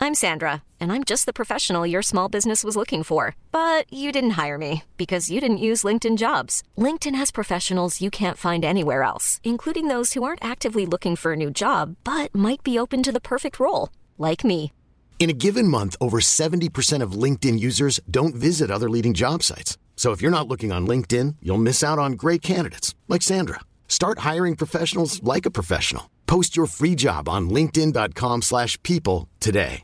I'm Sandra, and I'm just the professional your small business was looking for. But you didn't hire me because you didn't use LinkedIn Jobs. LinkedIn has professionals you can't find anywhere else, including those who aren't actively looking for a new job, but might be open to the perfect role, like me. In a given month, over 70% of LinkedIn users don't visit other leading job sites. So if you're not looking on LinkedIn, you'll miss out on great candidates like Sandra. Start hiring professionals like a professional. Post your free job on linkedin.com/people today.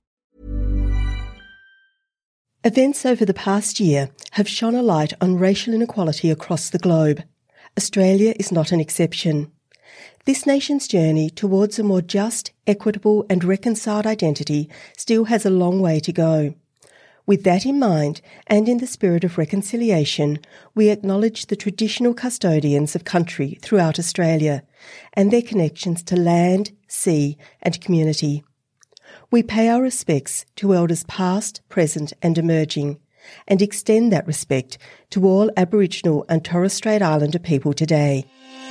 Events over the past year have shone a light on racial inequality across the globe. Australia is not an exception. This nation's journey towards a more just, equitable and reconciled identity still has a long way to go. With that in mind, and in the spirit of reconciliation, we acknowledge the traditional custodians of country throughout Australia and their connections to land, sea and community. We pay our respects to elders past, present and emerging, and extend that respect to all Aboriginal and Torres Strait Islander people today.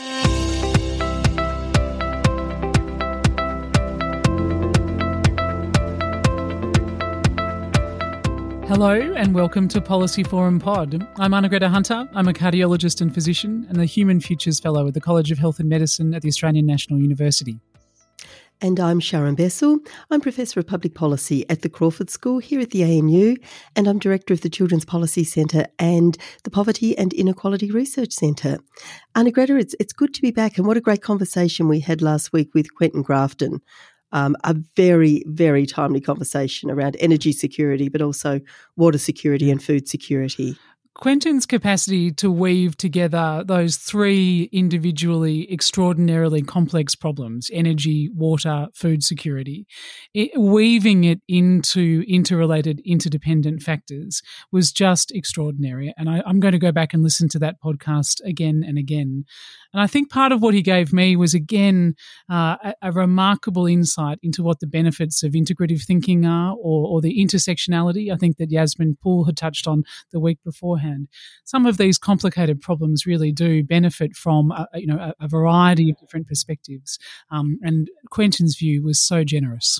Hello and welcome to Policy Forum Pod. I'm Anna-Greta Hunter. I'm a cardiologist and physician and a Human Futures Fellow at the College of Health and Medicine at the Australian National University. And I'm Sharon Bessell. I'm Professor of Public Policy at the Crawford School here at the ANU, and I'm Director of the Children's Policy Centre and the Poverty and Inequality Research Centre. Anna-Greta, it's good to be back, and what a great conversation we had last week with Quentin Grafton. A very, very timely conversation around energy security, but also water security and food security. Quentin's capacity to weave together those three individually extraordinarily complex problems, energy, water, food security, weaving it into interrelated, interdependent factors was just extraordinary. And I'm going to go back and listen to that podcast again and again. And I think part of what he gave me was, again, a remarkable insight into what the benefits of integrative thinking are, or the intersectionality, I think, that Yasmin Poole had touched on the week beforehand. Some of these complicated problems really do benefit from a variety of different perspectives. And Quentin's view was so generous.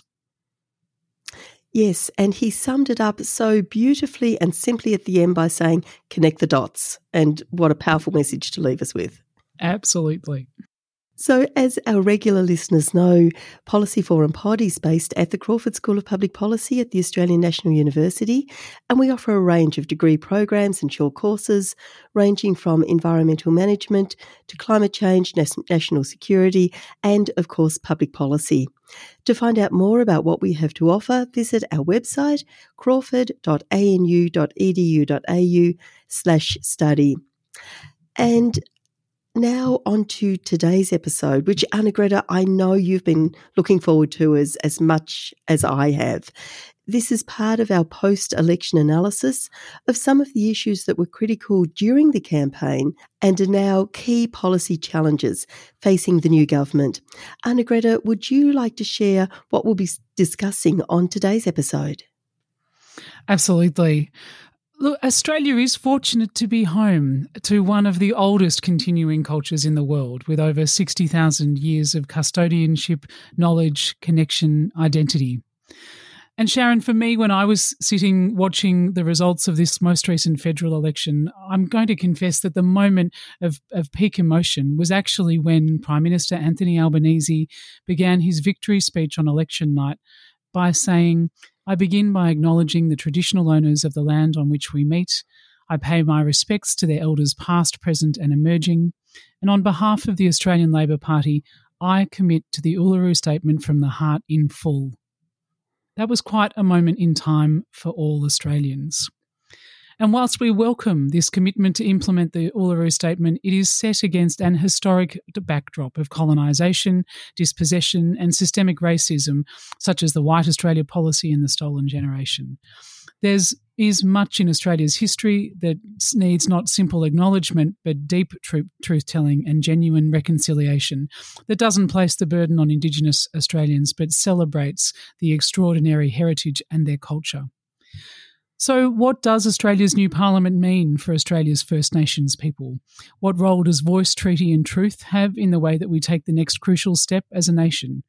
Yes, and he summed it up so beautifully and simply at the end by saying, connect the dots. And what a powerful message to leave us with. Absolutely. So as our regular listeners know, Policy Forum Pod is based at the Crawford School of Public Policy at the Australian National University, and we offer a range of degree programs and short courses ranging from environmental management to climate change, national security and, of course, public policy. To find out more about what we have to offer, visit our website crawford.anu.edu.au/study. And now on to today's episode, which, Anna-Greta, I know you've been looking forward to as much as I have. This is part of our post-election analysis of some of the issues that were critical during the campaign and are now key policy challenges facing the new government. Anna-Greta, would you like to share what we'll be discussing on today's episode? Absolutely. Look, Australia is fortunate to be home to one of the oldest continuing cultures in the world, with over 60,000 years of custodianship, knowledge, connection, identity. And Sharon, for me, when I was sitting watching the results of this most recent federal election, I'm going to confess that the moment of peak emotion was actually when Prime Minister Anthony Albanese began his victory speech on election night by saying, "I begin by acknowledging the traditional owners of the land on which we meet. I pay my respects to their elders past, present and emerging. And on behalf of the Australian Labor Party, I commit to the Uluru Statement from the heart in full." That was quite a moment in time for all Australians. And whilst we welcome this commitment to implement the Uluru Statement, it is set against an historic backdrop of colonisation, dispossession and systemic racism, such as the White Australia policy and the Stolen Generation. There is much in Australia's history that needs not simple acknowledgement, but deep truth-telling and genuine reconciliation that doesn't place the burden on Indigenous Australians, but celebrates the extraordinary heritage and their culture. So what does Australia's new parliament mean for Australia's First Nations people? What role does voice, treaty and truth have in the way that we take the next crucial step as a nation?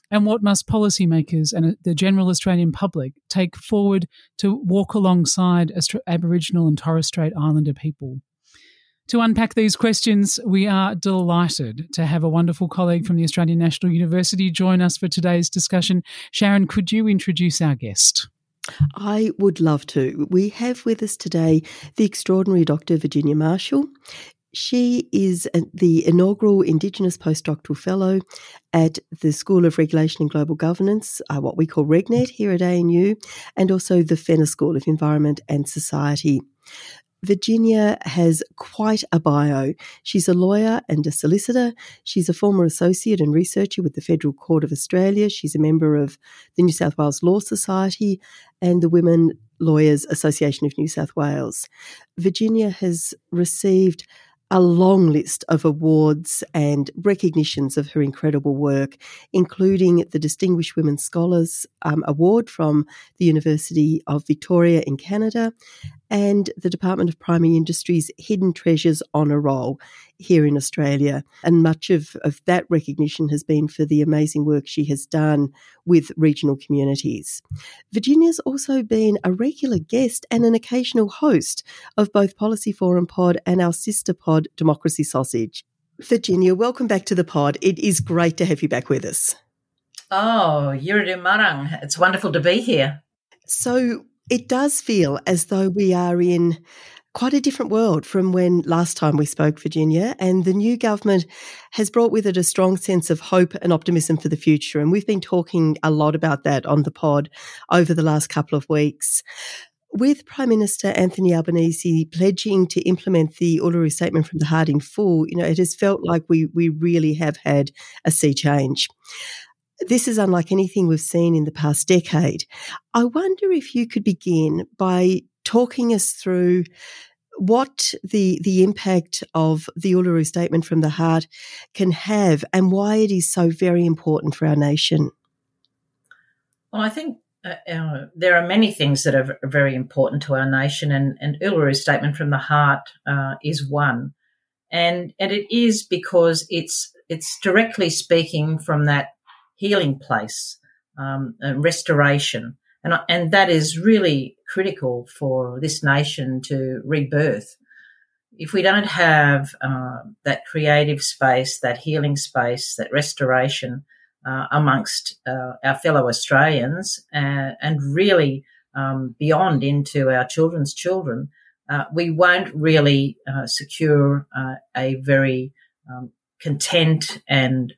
And what must policymakers and the general Australian public take forward to walk alongside Aboriginal and Torres Strait Islander people? To unpack these questions, we are delighted to have a wonderful colleague from the Australian National University join us for today's discussion. Sharon, could you introduce our guest? I would love to. We have with us today the extraordinary Dr. Virginia Marshall. She is the inaugural Indigenous Postdoctoral Fellow at the School of Regulation and Global Governance, what we call RegNet here at ANU, and also the Fenner School of Environment and Society. Virginia has quite a bio. She's a lawyer and a solicitor. She's a former associate and researcher with the Federal Court of Australia. She's a member of the New South Wales Law Society and the Women Lawyers Association of New South Wales. Virginia has received a long list of awards and recognitions of her incredible work, including the Distinguished Women Scholars Award from the University of Victoria in Canada and the Department of Primary Industries Hidden Treasures Honour Roll here in Australia. And much of that recognition has been for the amazing work she has done with regional communities. Virginia's also been a regular guest and an occasional host of both Policy Forum Pod and our sister pod, Democracy Sausage. Virginia, welcome back to the pod. It is great to have you back with us. Oh, Yuridu Marang. It's wonderful to be here. So it does feel as though we are in quite a different world from when last time we spoke, Virginia, and the new government has brought with it a strong sense of hope and optimism for the future. And we've been talking a lot about that on the pod over the last couple of weeks. With Prime Minister Anthony Albanese pledging to implement the Uluru Statement from the Heart in full, it has felt like we really have had a sea change. This is unlike anything we've seen in the past decade. I wonder if you could begin by talking us through what the impact of the Uluru Statement from the Heart can have and why it is so very important for our nation. Well, I think there are many things that are very important to our nation, and Uluru Statement from the Heart is one. And it is because it's directly speaking from that healing place, restoration. And that is really critical for this nation to rebirth. If we don't have that creative space, that healing space, that restoration amongst our fellow Australians and really beyond into our children's children, we won't really secure a very content and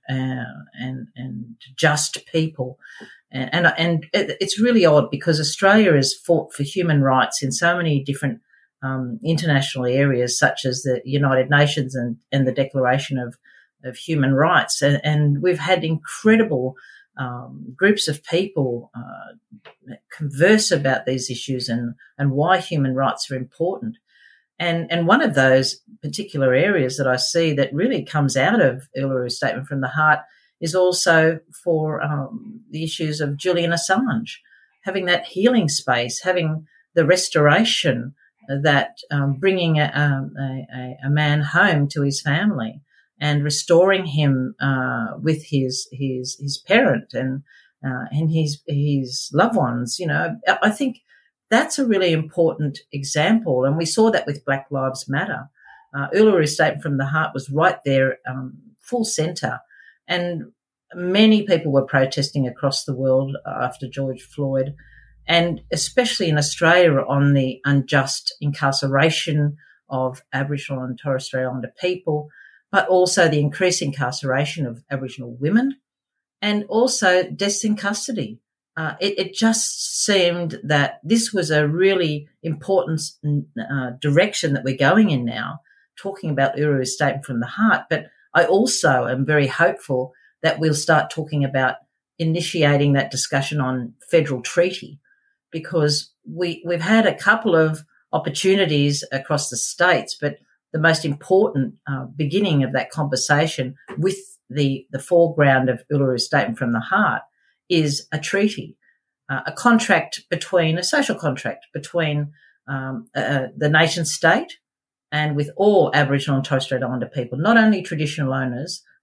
just people. And it's really odd because Australia has fought for human rights in so many different international areas, such as the United Nations and the Declaration of Human Rights. And we've had incredible groups of people converse about these issues and why human rights are important. And one of those particular areas that I see that really comes out of Uluru Statement from the Heart is also for the issues of Julian Assange, having that healing space, having the restoration, that bringing a man home to his family and restoring him with his parent and his loved ones. I think that's a really important example, and we saw that with Black Lives Matter. Uluru Statement from the Heart was right there, full centre. And many people were protesting across the world after George Floyd, and especially in Australia on the unjust incarceration of Aboriginal and Torres Strait Islander people, but also the increased incarceration of Aboriginal women and also deaths in custody. It just seemed that this was a really important direction that we're going in now, talking about Uluru Statement from the Heart. But I also am very hopeful that we'll start talking about initiating that discussion on federal treaty, because we've had a couple of opportunities across the states, but the most important beginning of that conversation with the foreground of Uluru Statement from the Heart is a treaty, a social contract between the nation state and with all Aboriginal and Torres Strait Islander people, not only traditional owners,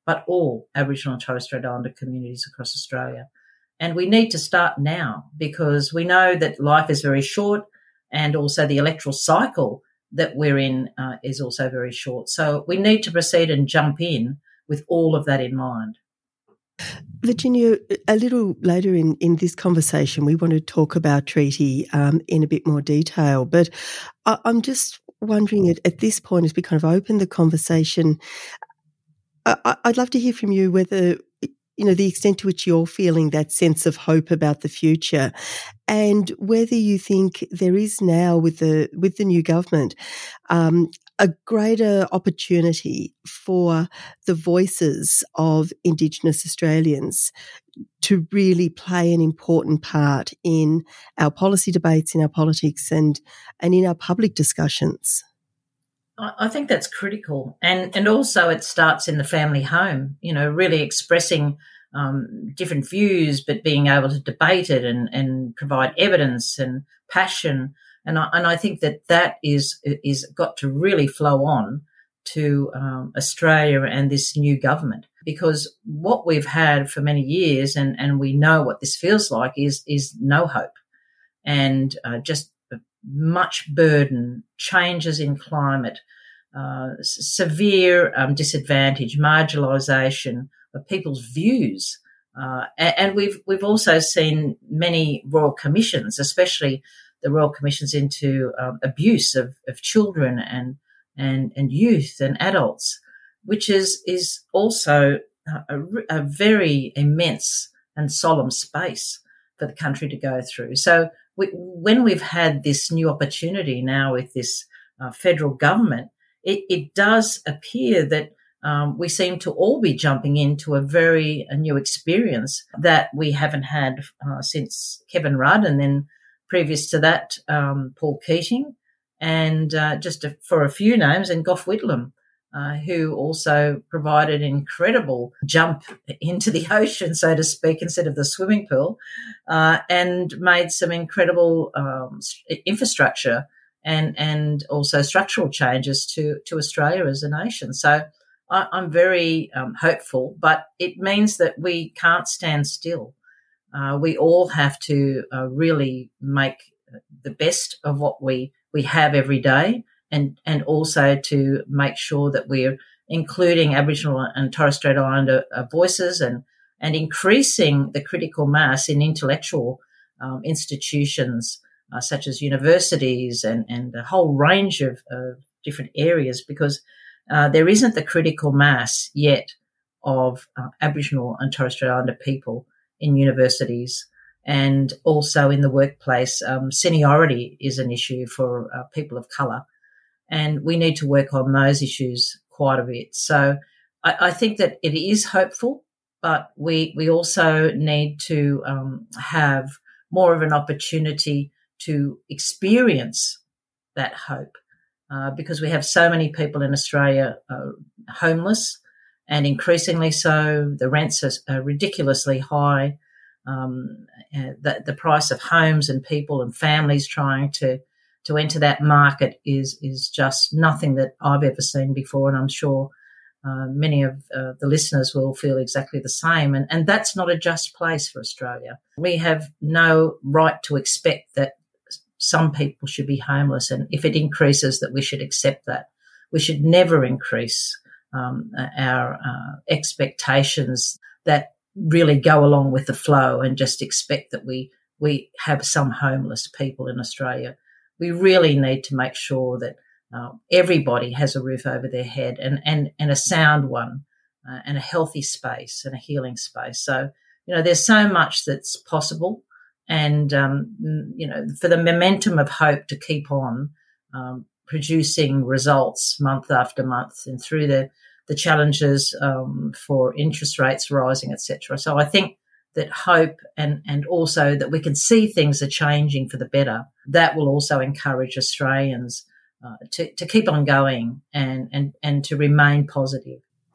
but all Aboriginal and Torres Strait Islander communities across Australia. And we need to start now, because we know that life is very short, and also the electoral cycle that we're in is also very short. So we need to proceed and jump in with all of that in mind. Virginia, a little later in this conversation, we want to talk about treaty in a bit more detail, but I'm just wondering at this point, as we kind of open the conversation, I'd love to hear from you whether, the extent to which you're feeling that sense of hope about the future, and whether you think there is now with the new government a greater opportunity for the voices of Indigenous Australians to really play an important part in our policy debates, in our politics, and in our public discussions. I think that's critical. And also it starts in the family home, really expressing different views, but being able to debate it and provide evidence and passion. And I think that is got to really flow on to Australia and this new government, because what we've had for many years, and we know what this feels like, is no hope, and just much burden, changes in climate, severe disadvantage, marginalisation of people's views, and we've also seen many royal commissions, especially the royal commissions into abuse of children and youth and adults, which is also a very immense and solemn space for the country to go through. So when we've had this new opportunity now with this federal government, it does appear that we seem to all be jumping into a new experience that we haven't had since Kevin Rudd, and then previous to that, Paul Keating, and for a few names, and Gough Whitlam, who also provided an incredible jump into the ocean, so to speak, instead of the swimming pool, and made some incredible infrastructure and also structural changes to Australia as a nation. So I'm very hopeful, but it means that we can't stand still. We all have to really make the best of what we have every day, and also to make sure that we're including Aboriginal and Torres Strait Islander voices and increasing the critical mass in intellectual institutions such as universities and a whole range of different areas, because there isn't the critical mass yet of Aboriginal and Torres Strait Islander people in universities, and also in the workplace. Seniority is an issue for people of colour, and we need to work on those issues quite a bit. So I think that it is hopeful, but we also need to have more of an opportunity to experience that hope, because we have so many people in Australia homeless, and increasingly so. The rents are ridiculously high. The price of homes and people and families trying to enter that market is just nothing that I've ever seen before, and I'm sure many of the listeners will feel exactly the same. And that's not a just place for Australia. We have no right to expect that some people should be homeless, and if it increases, that we should accept that. We should never increase our expectations that really go along with the flow and just expect that we have some homeless people in Australia. We really need to make sure that everybody has a roof over their head, and a sound one, and a healthy space and a healing space. So, there's so much that's possible, and, for the momentum of hope to keep on producing results month after month, and through the challenges for interest rates rising, etc. So I think that hope and also that we can see things are changing for the better, that will also encourage Australians to keep on going and to remain positive.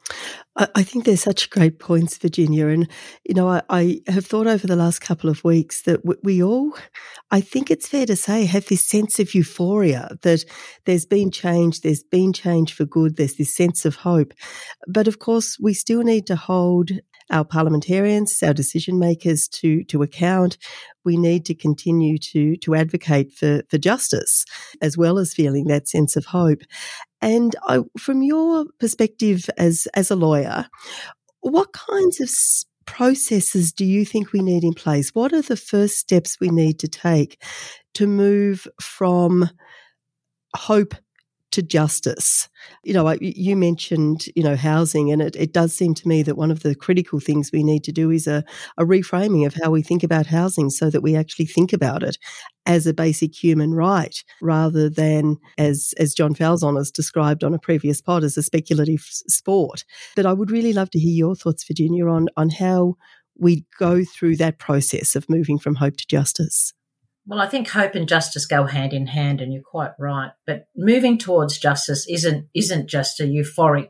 I think they're such great points, Virginia. And, I have thought over the last couple of weeks that we all, I think it's fair to say, have this sense of euphoria that there's been change for good, there's this sense of hope. But of course, we still need to hold our parliamentarians, our decision makers to account. We need to continue to advocate for justice as well as feeling that sense of hope. And from your perspective as a lawyer, what kinds of processes do you think we need in place? What are the first steps we need to take to move from hope to justice? You mentioned, housing, and it does seem to me that one of the critical things we need to do is a reframing of how we think about housing so that we actually think about it as a basic human right rather than, as John Falzon has described on a previous pod, as a speculative sport. But I would really love to hear your thoughts, Virginia, on how we go through that process of moving from hope to justice. Well, I think hope and justice go hand in hand, and you're quite right. But moving towards justice isn't just a euphoric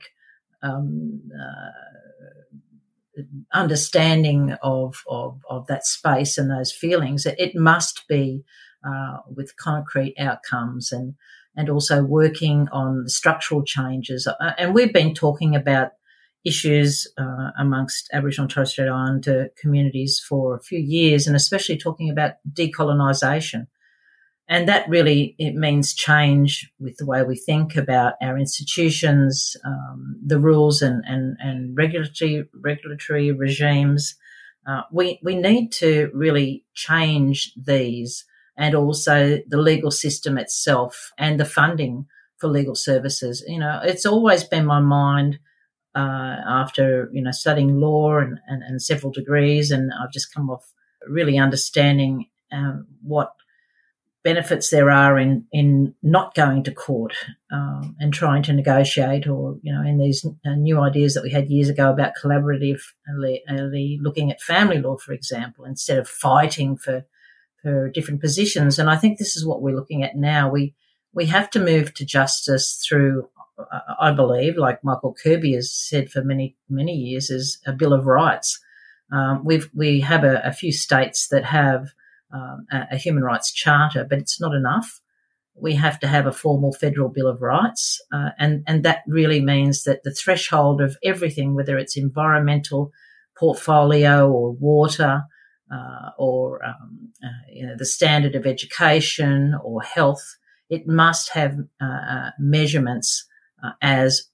understanding of that space and those feelings. It must be with concrete outcomes and also working on the structural changes. And we've been talking about issues amongst Aboriginal and Torres Strait Islander communities for a few years, and especially talking about decolonisation. And that really, it means change with the way we think about our institutions, the rules and regulatory regimes. We need to really change these, and also the legal system itself and the funding for legal services. It's always been my mind, after, studying law and several degrees, and I've just come off really understanding what benefits there are in not going to court and trying to negotiate, or, in these new ideas that we had years ago about collaboratively looking at family law, for example, instead of fighting for different positions. And I think this is what we're looking at now. We have to move to justice through, I believe, like Michael Kirby has said for many, many years, is a Bill of Rights. We have a few states that have a human rights charter, but it's not enough. We have to have a formal federal Bill of Rights, and that really means that the threshold of everything, whether it's environmental portfolio or water or the standard of education or health, it must have measurements as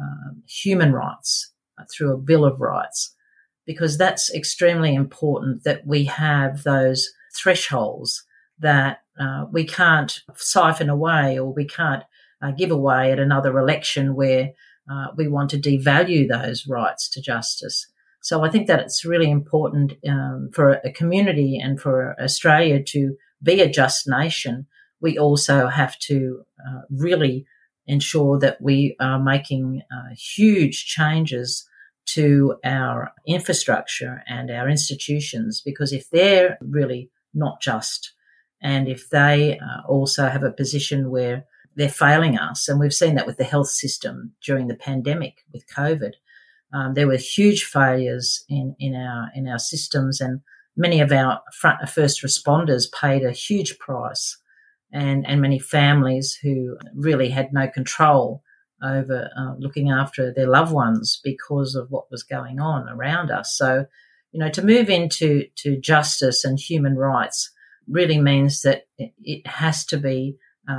human rights through a Bill of Rights, because that's extremely important that we have those thresholds that we can't siphon away, or we can't give away at another election where we want to devalue those rights to justice. So I think that it's really important for a community and for Australia to be a just nation. We also have to really ensure that we are making huge changes to our infrastructure and our institutions, because if they're really not just, and if they also have a position where they're failing us, and we've seen that with the health system during the pandemic with COVID, there were huge failures in our systems, and many of our first responders paid a huge price. And many families who really had no control over looking after their loved ones because of what was going on around us. So, to move into justice and human rights really means that it has to be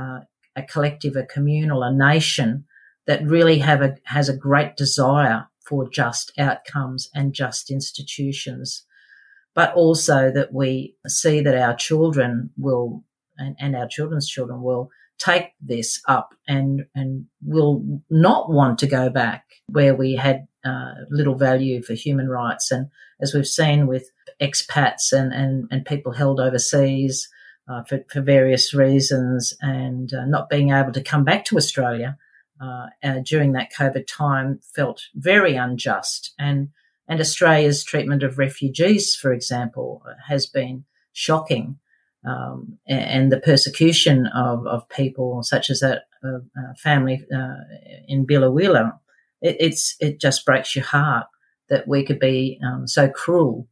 a collective, a communal, a nation that really has a great desire for just outcomes and just institutions, but also that we see that our children will and our children's children will take this up and will not want to go back where we had little value for human rights. And as we've seen with expats and people held overseas for various reasons, and not being able to come back to Australia during that COVID time felt very unjust. And Australia's treatment of refugees, for example, has been shocking. And the persecution of people such as that family in Biloela, it just breaks your heart that we could be so cruel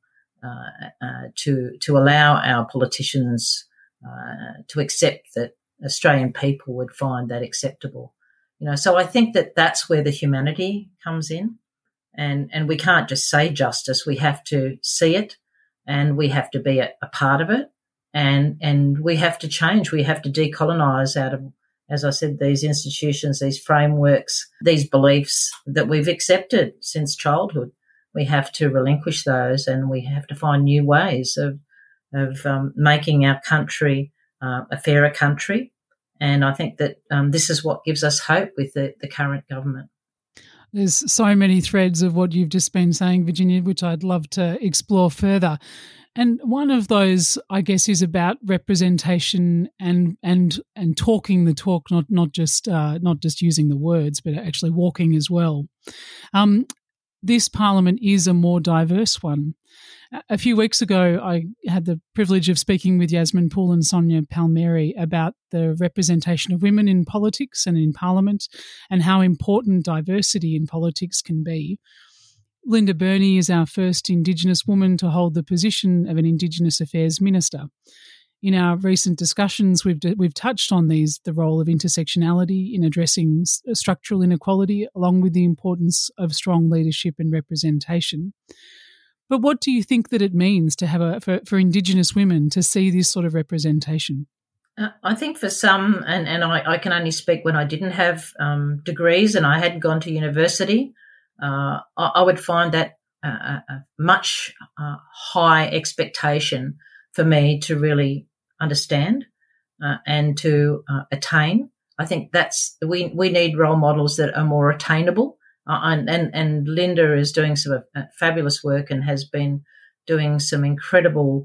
to allow our politicians to accept that Australian people would find that acceptable. So I think that that's where the humanity comes in, and we can't just say justice. We have to see it, and we have to be a part of it, and we have to change. We have to decolonise out of, as I said, these institutions, these frameworks, these beliefs that we've accepted since childhood. We have to relinquish those, and we have to find new ways of making our country a fairer country. And I think that this is what gives us hope with the current government. There's so many threads of what you've just been saying, Virginia, which I'd love to explore further. And one of those, I guess, is about representation and talking the talk, not just using the words, but actually walking as well. This parliament is a more diverse one. A few weeks ago, I had the privilege of speaking with Yasmin Poole and Sonia Palmieri about the representation of women in politics and in parliament, and how important diversity in politics can be. Linda Burney is our first Indigenous woman to hold the position of an Indigenous Affairs Minister. In our recent discussions, we've touched on the role of intersectionality in addressing structural inequality, along with the importance of strong leadership and representation. But what do you think that it means to have for Indigenous women to see this sort of representation? I think for some, and I can only speak when I didn't have degrees and I hadn't gone to university, I would find that a much high expectation for me to really understand and to attain. I think that's we need role models that are more attainable. And Linda is doing some fabulous work and has been doing some incredible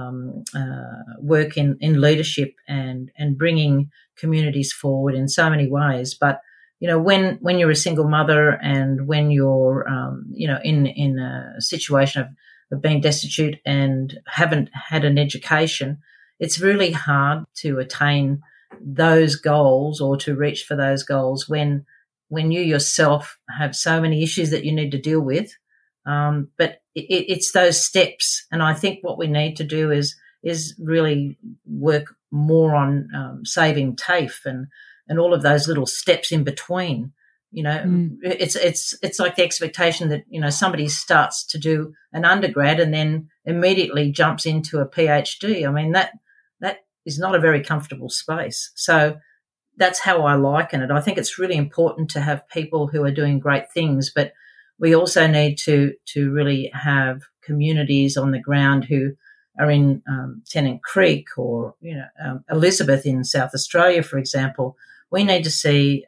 work in leadership and bringing communities forward in so many ways. But when you're a single mother and when you're in a situation of being destitute and haven't had an education, it's really hard to attain those goals or to reach for those goals when you yourself have so many issues that you need to deal with. But it's those steps. And I think what we need to do is really work more on saving TAFE and all of those little steps in between. It's like the expectation that, somebody starts to do an undergrad and then immediately jumps into a PhD. I mean, that is not a very comfortable space. So that's how I liken it. I think it's really important to have people who are doing great things, but we also need to really have communities on the ground who are in Tennant Creek or Elizabeth in South Australia, for example. We need to see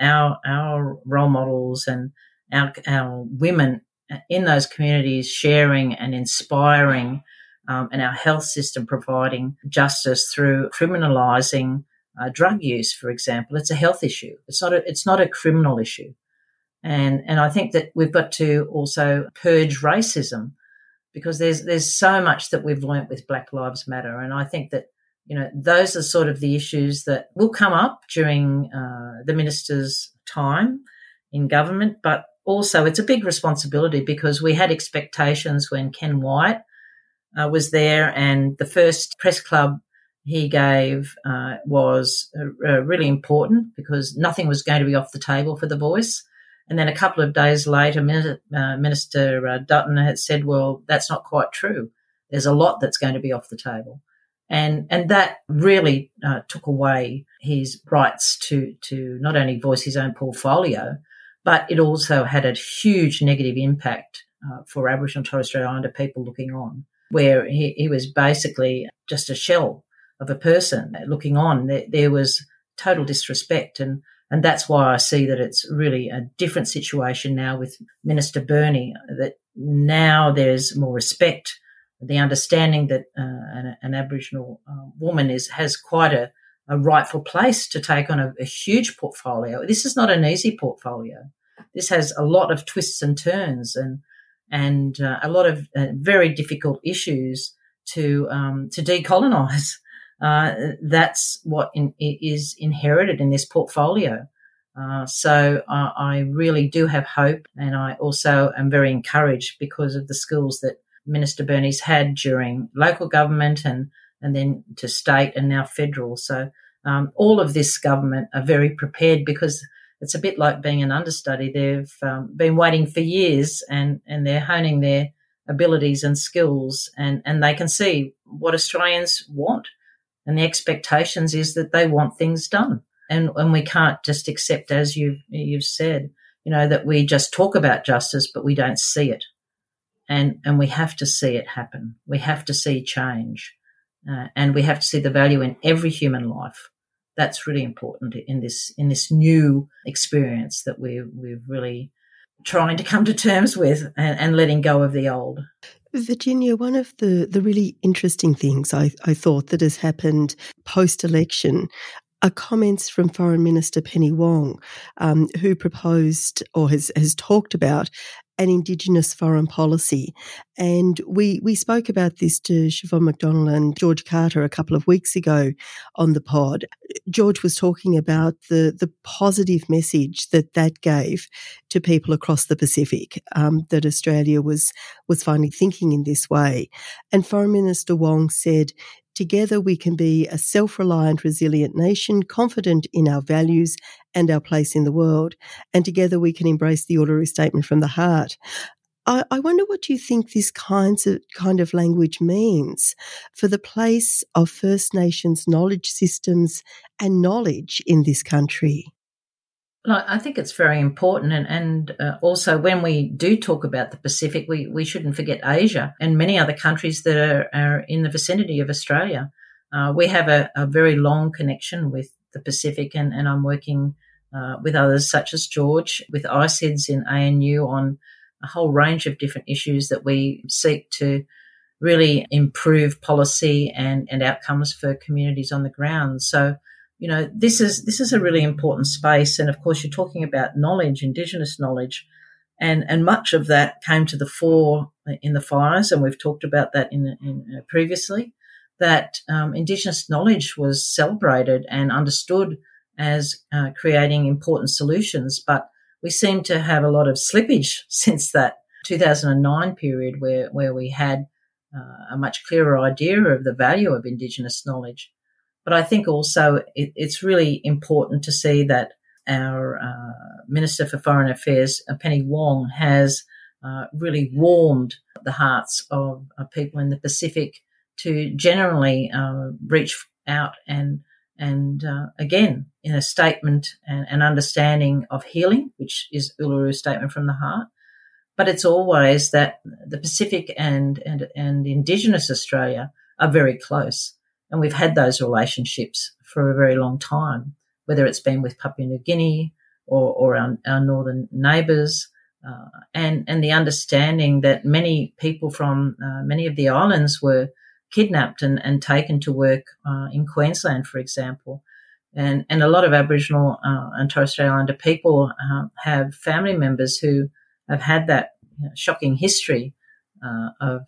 our role models and our women in those communities sharing and inspiring, and our health system providing justice through criminalising drug use, for example. It's a health issue. It's not a criminal issue. And I think that we've got to also purge racism, because there's so much that we've learnt with Black Lives Matter. And I think that, those are sort of the issues that will come up during the minister's time in government. But also it's a big responsibility, because we had expectations when Ken Wyatt was there, and the first press club he gave was really important, because nothing was going to be off the table for The Voice. And then a couple of days later, Minister Dutton had said, well, that's not quite true. There's a lot that's going to be off the table. And that really took away his rights to not only voice his own portfolio, but it also had a huge negative impact for Aboriginal and Torres Strait Islander people looking on, where he was basically just a shell of a person looking on. There was total disrespect, and that's why I see that it's really a different situation now with Minister Burney, that now there's more respect, the understanding that an Aboriginal woman has quite a rightful place to take on a huge portfolio. This is not an easy portfolio. This has a lot of twists and turns and a lot of very difficult issues to decolonise. That's what is inherited in this portfolio. So I really do have hope, and I also am very encouraged because of the skills that Minister Burney's had during local government and then to state and now federal. So all of this government are very prepared because it's a bit like being an understudy. They've been waiting for years and they're honing their abilities and skills and they can see what Australians want. And the expectations is that they want things done. And we can't just accept, as you've said, that we just talk about justice, but we don't see it. And we have to see it happen. We have to see change. And we have to see the value in every human life. That's really important in this new experience that we're really trying to come to terms with and letting go of the old. Virginia, one of the really interesting things I thought that has happened post-election are comments from Foreign Minister Penny Wong, who proposed or has talked about an Indigenous foreign policy. And we spoke about this to Siobhan McDonnell and George Carter a couple of weeks ago on the pod. George was talking about the positive message that gave to people across the Pacific, that Australia was finally thinking in this way. And Foreign Minister Wong said, "Together we can be a self-reliant, resilient nation, confident in our values and our place in the world. And together we can embrace the Uluru Statement from the heart." I wonder what you think this kind of language means for the place of First Nations knowledge systems and knowledge in this country. Well, I think it's very important, and also when we do talk about the Pacific, we shouldn't forget Asia and many other countries that are in the vicinity of Australia. We have a very long connection with the Pacific, and I'm working with others such as George, with ISEDS in ANU on a whole range of different issues that we seek to really improve policy and outcomes for communities on the ground. So, this is a really important space. And of course, you're talking about knowledge, Indigenous knowledge, and much of that came to the fore in the fires. And we've talked about that in previously, that Indigenous knowledge was celebrated and understood as creating important solutions. But we seem to have a lot of slippage since that 2009 period where we had a much clearer idea of the value of Indigenous knowledge. But I think also it's really important to see that our Minister for Foreign Affairs, Penny Wong, has really warmed the hearts of people in the Pacific to generally reach out and again, in a statement and understanding of healing, which is Uluru Statement from the Heart. But it's always that the Pacific and Indigenous Australia are very close. And we've had those relationships for a very long time, whether it's been with Papua New Guinea or our northern neighbours, and the understanding that many people from many of the islands were kidnapped and taken to work in Queensland, for example. And a lot of Aboriginal and Torres Strait Islander people have family members who have had that shocking history of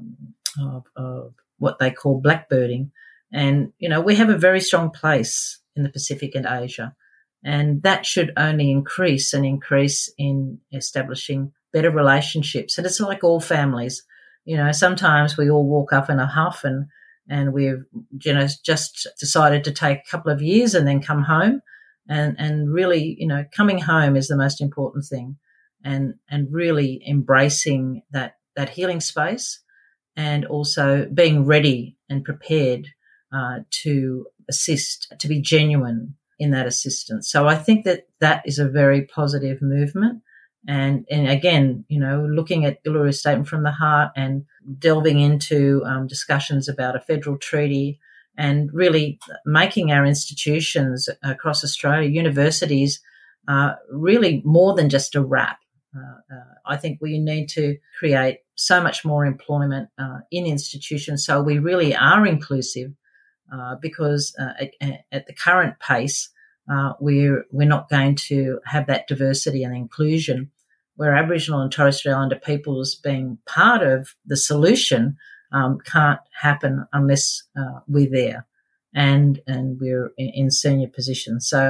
what they call blackbirding. And, we have a very strong place in the Pacific and Asia, and that should only increase in establishing better relationships. And it's like all families. Sometimes we all walk up in a huff and we've, just decided to take a couple of years and then come home. And really, coming home is the most important thing, and really embracing that healing space, and also being ready and prepared to assist, to be genuine in that assistance. So I think that is a very positive movement. And again, looking at Uluru Statement from the Heart and delving into discussions about a federal treaty and really making our institutions across Australia, universities, really more than just a wrap. I think we need to create so much more employment in institutions so we really are inclusive, because at the current pace, we're not going to have that diversity and inclusion, where Aboriginal and Torres Strait Islander peoples being part of the solution can't happen unless we're there and we're in senior positions. So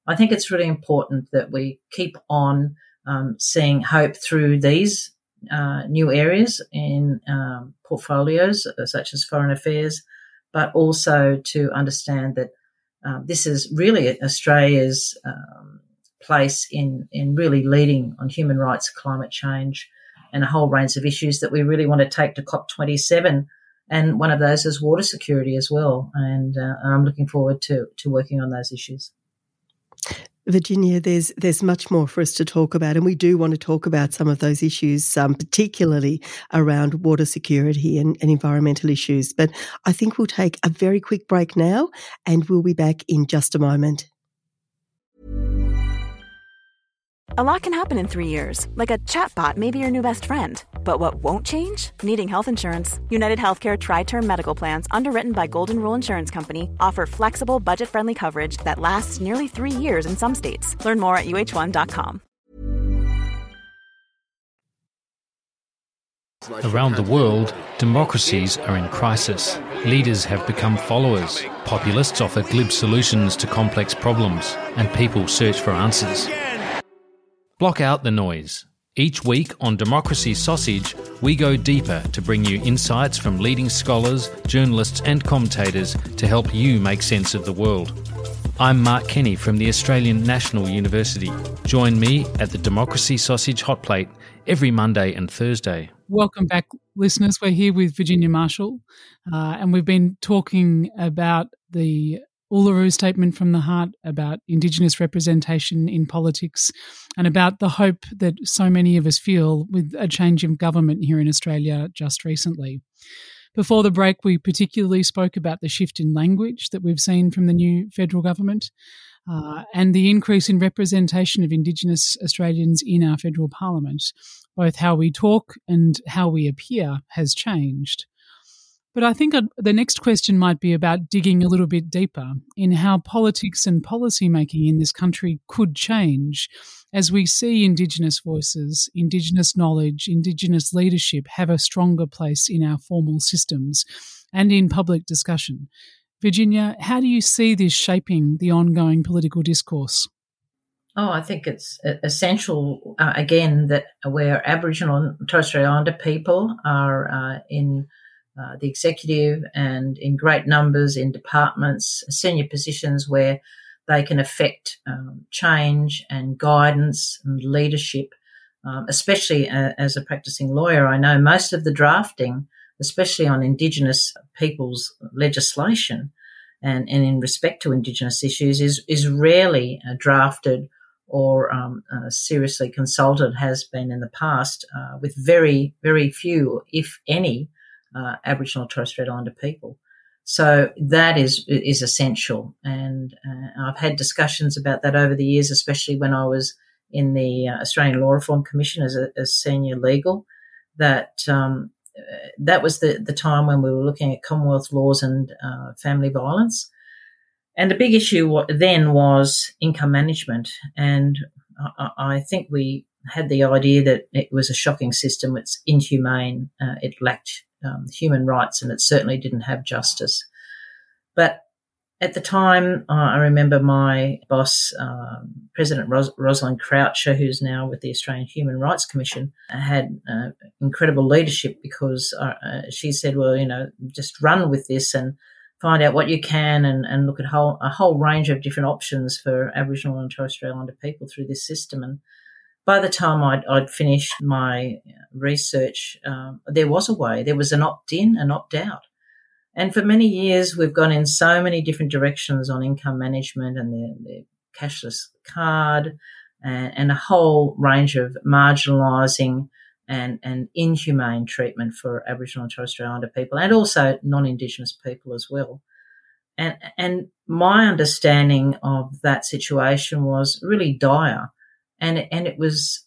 I think it's really important that we keep on seeing hope through these new areas in portfolios such as foreign affairs, but also to understand that this is really Australia's place in really leading on human rights, climate change, and a whole range of issues that we really want to take to COP27. And one of those is water security as well. And I'm looking forward to working on those issues. Virginia, there's much more for us to talk about, and we do want to talk about some of those issues, particularly around water security and environmental issues. But I think we'll take a very quick break now, and we'll be back in just a moment. A lot can happen in 3 years, like a chatbot may be your new best friend. But what won't change? Needing health insurance. United Healthcare Tri-Term Medical Plans, underwritten by Golden Rule Insurance Company, offer flexible, budget-friendly coverage that lasts nearly 3 years in some states. Learn more at uh1.com. Around the world, democracies are in crisis. Leaders have become followers. Populists offer glib solutions to complex problems, and people search for answers. Block out the noise. Each week on Democracy Sausage, we go deeper to bring you insights from leading scholars, journalists and commentators to help you make sense of the world. I'm Mark Kenny from the Australian National University. Join me at the Democracy Sausage Hot Plate every Monday and Thursday. Welcome back, listeners. We're here with Virginia Marshall, and we've been talking about the Uluru Statement from the Heart, about Indigenous representation in politics, and about the hope that so many of us feel with a change of government here in Australia just recently. Before the break, we particularly spoke about the shift in language that we've seen from the new federal government and the increase in representation of Indigenous Australians in our federal parliament. Both how we talk and how we appear has changed. But I think the next question might be about digging a little bit deeper in how politics and policy making in this country could change as we see Indigenous voices, Indigenous knowledge, Indigenous leadership have a stronger place in our formal systems and in public discussion. Virginia, how do you see this shaping the ongoing political discourse? Oh, I think it's essential, again, that where Aboriginal and Torres Strait Islander people are in the executive and in great numbers in departments, senior positions where they can affect change and guidance and leadership, especially as a practicing lawyer. I know most of the drafting, especially on Indigenous people's legislation and in respect to Indigenous issues, is rarely drafted or seriously consulted, has been in the past, with very, very few, if any, Aboriginal and Torres Strait Islander people. So that is essential. And I've had discussions about that over the years, especially when I was in the Australian Law Reform Commission as senior legal, that that was the time when we were looking at Commonwealth laws and family violence. And the big issue then was income management. And I think we had the idea that it was a shocking system. It's inhumane. It lacked human rights, and it certainly didn't have justice. But at the time, I remember my boss, President Rosalind Croucher, who's now with the Australian Human Rights Commission, had incredible leadership because she said, well, just run with this and find out what you can and look at a whole range of different options for Aboriginal and Torres Strait Islander people through this system. And by the time I'd finished my research, there was a way. There was an opt-in, an opt-out. And for many years, we've gone in so many different directions on income management and the cashless card and a whole range of marginalising and inhumane treatment for Aboriginal and Torres Strait Islander people, and also non-Indigenous people as well. And my understanding of that situation was really dire. And it was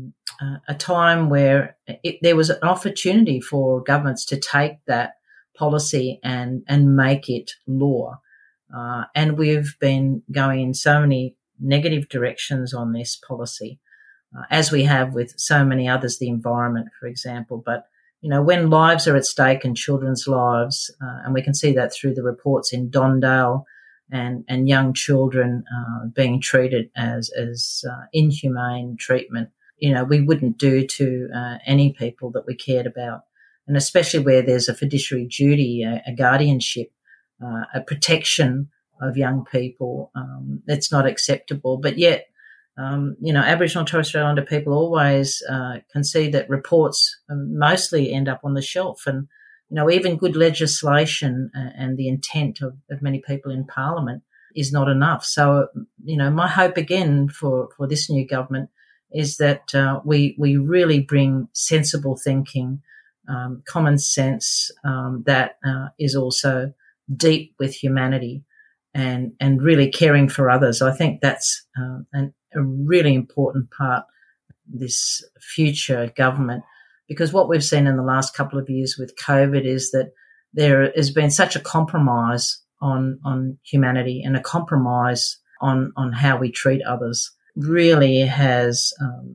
a time where there was an opportunity for governments to take that policy and make it law. And we've been going in so many negative directions on this policy, as we have with so many others, the environment, for example. But, when lives are at stake and children's lives, and we can see that through the reports in Don Dale, and young children being treated as inhumane treatment, we wouldn't do to any people that we cared about. And especially where there's a fiduciary duty, a guardianship, a protection of young people, it's not acceptable. But yet, Aboriginal and Torres Strait Islander people always concede that reports mostly end up on the shelf. And, even good legislation and the intent of many people in Parliament is not enough. So, my hope again for this new government is that we really bring sensible thinking, common sense that is also deep with humanity and really caring for others. I think that's a really important part of this future government, because what we've seen in the last couple of years with COVID is that there has been such a compromise on humanity and a compromise on how we treat others. Really has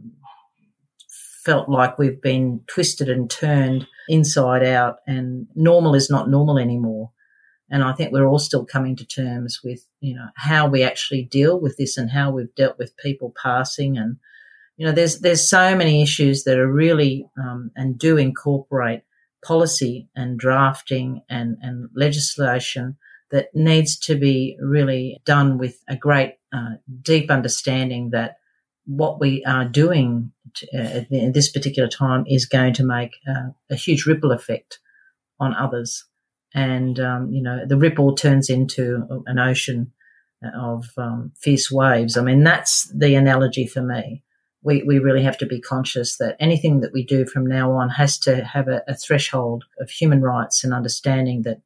felt like we've been twisted and turned inside out, and normal is not normal anymore. And I think we're all still coming to terms with, how we actually deal with this and how we've dealt with people passing. And, there's so many issues that are really and do incorporate policy and drafting and legislation that needs to be really done with a great deep understanding that what we are doing at this particular time is going to make a huge ripple effect on others. And, the ripple turns into an ocean of fierce waves. I mean, that's the analogy for me. We really have to be conscious that anything that we do from now on has to have a threshold of human rights and understanding that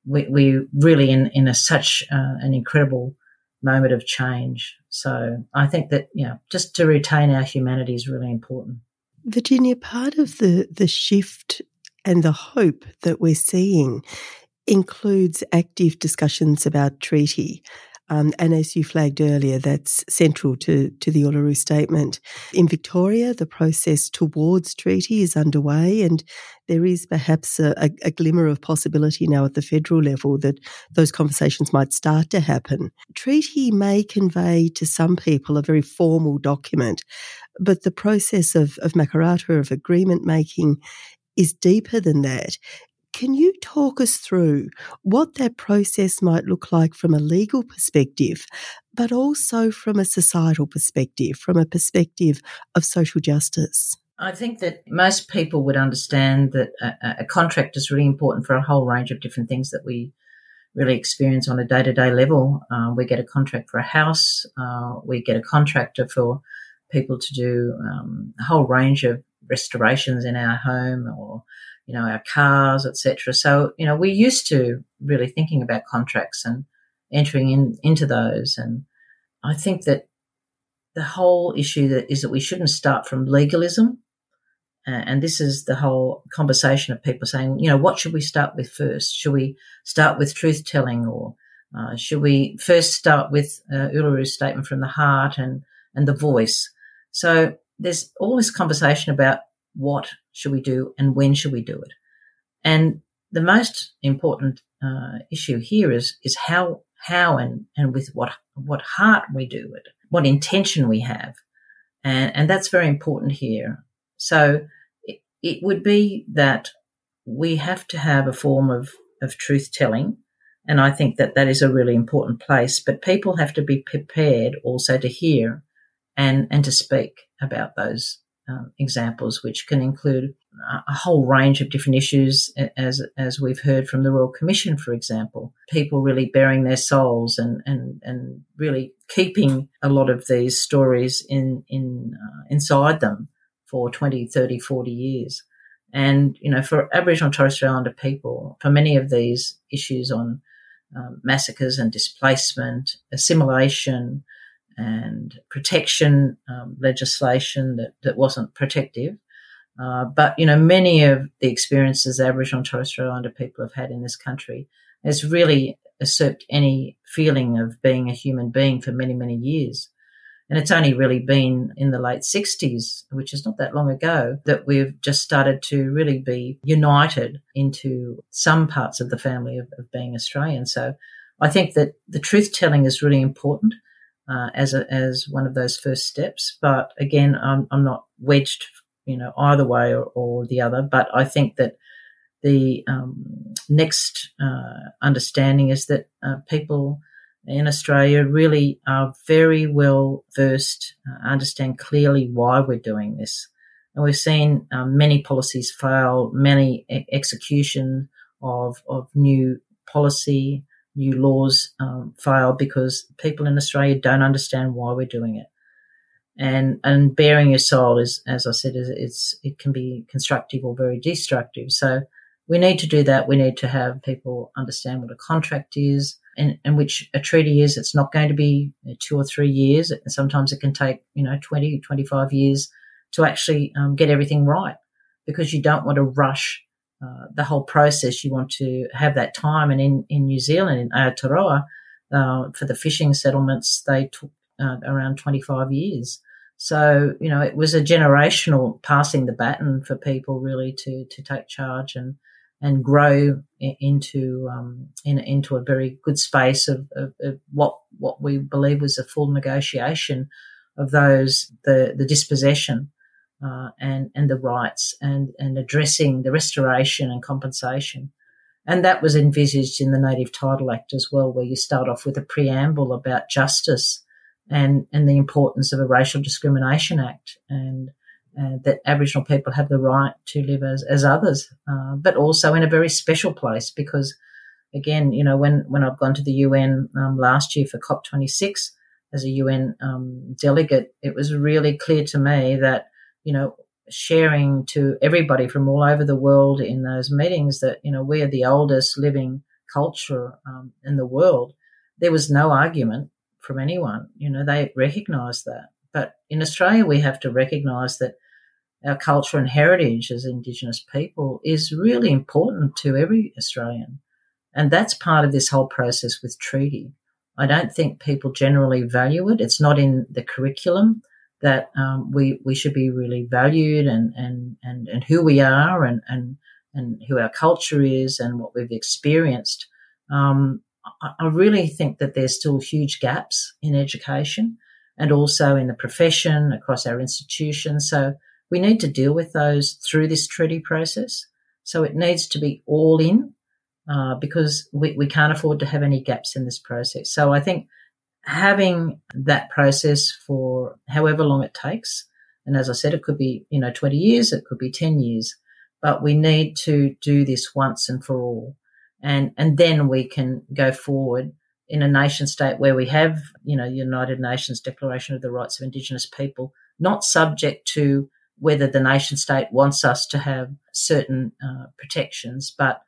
we really in such an incredible moment of change. So I think that, just to retain our humanity is really important. Virginia, part of the shift and the hope that we're seeing includes active discussions about treaty. And as you flagged earlier, that's central to the Uluru Statement. In Victoria, the process towards treaty is underway, and there is perhaps a glimmer of possibility now at the federal level that those conversations might start to happen. Treaty may convey to some people a very formal document, but the process of Makarrata, of agreement making, is deeper than that. Can you talk us through what that process might look like from a legal perspective, but also from a societal perspective, from a perspective of social justice? I think that most people would understand that a contract is really important for a whole range of different things that we really experience on a day-to-day level. We get a contract for a house. We get a contractor for people to do a whole range of restorations in our home or our cars, etc. So, we're used to really thinking about contracts and entering into those. And I think that the whole issue is that we shouldn't start from legalism. And this is the whole conversation of people saying, what should we start with first? Should we start with truth-telling, or should we first start with Uluru Statement from the Heart and the voice? So there's all this conversation about what should we do and when should we do it? And the most important issue here is how and with what heart we do it, what intention we have. And that's very important here. So it would be that we have to have a form of truth-telling, and I think that is a really important place. But people have to be prepared also to hear and to speak about those examples, which can include a whole range of different issues, as we've heard from the Royal Commission, for example. People really bearing their souls and really keeping a lot of these stories inside them for 20, 30, 40 years. And, for Aboriginal and Torres Strait Islander people, for many of these issues on massacres and displacement, assimilation, and protection legislation that wasn't protective. But, many of the experiences Aboriginal and Torres Strait Islander people have had in this country has really usurped any feeling of being a human being for many, many years. And it's only really been in the late 60s, which is not that long ago, that we've just started to really be united into some parts of the family of being Australian. So I think that the truth-telling is really important as one of those first steps. But again, I'm not wedged, either way or the other. But I think that the next understanding is that people in Australia really are very well versed, understand clearly why we're doing this. And we've seen many policies fail, many execution of new policy, new laws fail because people in Australia don't understand why we're doing it. And bearing your soul is, as I said, it can be constructive or very destructive. So we need to do that. We need to have people understand what a contract is and which a treaty is. It's not going to be 2 or 3 years. Sometimes it can take, 20, 25 years to actually get everything right, because you don't want to rush the whole process. You want to have that time. And in New Zealand, in Aotearoa, for the fishing settlements, they took around 25 years. So, it was a generational passing the baton for people really to take charge and grow into a very good space of what we believe was a full negotiation of the dispossession and the rights and addressing the restoration and compensation. And that was envisaged in the Native Title Act as well, where you start off with a preamble about justice and the importance of a Racial Discrimination Act and that Aboriginal people have the right to live as others, but also in a very special place because, again, when I've gone to the UN last year for COP26 as a UN delegate, it was really clear to me that, sharing to everybody from all over the world in those meetings that, we are the oldest living culture in the world. There was no argument from anyone. They recognised that. But in Australia, we have to recognise that our culture and heritage as Indigenous people is really important to every Australian. And that's part of this whole process with treaty. I don't think people generally value it. It's not in the curriculum that we should be really valued and who we are and who our culture is and what we've experienced. I really think that there's still huge gaps in education and also in the profession across our institutions. So we need to deal with those through this treaty process. So it needs to be all in because we can't afford to have any gaps in this process. So I think having that process for however long it takes, and as I said, it could be, 20 years, it could be 10 years, but we need to do this once and for all. And then we can go forward in a nation state where we have, United Nations Declaration of the Rights of Indigenous People, not subject to whether the nation state wants us to have certain protections, but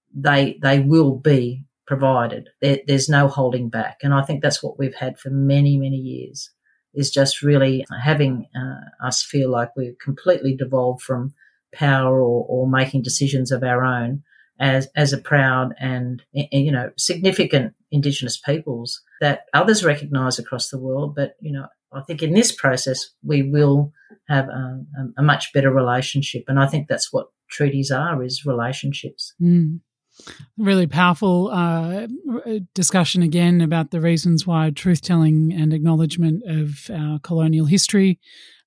they will be provided. There's no holding back. And I think that's what we've had for many, many years, is just really having us feel like we're completely devolved from power or making decisions of our own as a proud and significant Indigenous peoples that others recognise across the world. But, I think in this process we will have a much better relationship. And I think that's what treaties are, is relationships. Mm. Really powerful discussion again about the reasons why truth-telling and acknowledgement of our colonial history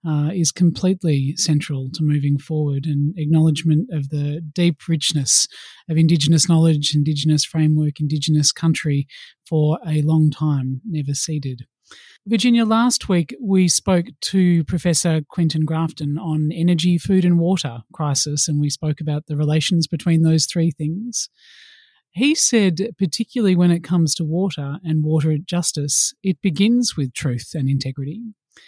is completely central to moving forward, and acknowledgement of the deep richness of Indigenous knowledge, Indigenous framework, Indigenous country for a long time, never ceded. Virginia, last week we spoke to Professor Quentin Grafton on energy, food and water crisis, and we spoke about the relations between those three things. He said, particularly when it comes to water and water justice, it begins with truth and integrity.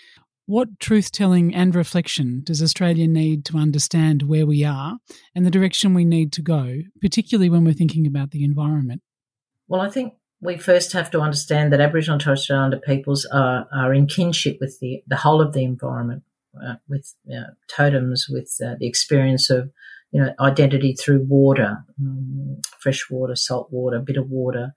What truth-telling and reflection does Australia need to understand where we are and the direction we need to go, particularly when we're thinking about the environment? Well, I think we first have to understand that Aboriginal and Torres Strait Islander peoples are in kinship with the whole of the environment, with totems, with the experience of identity through water, fresh water, salt water, bitter water,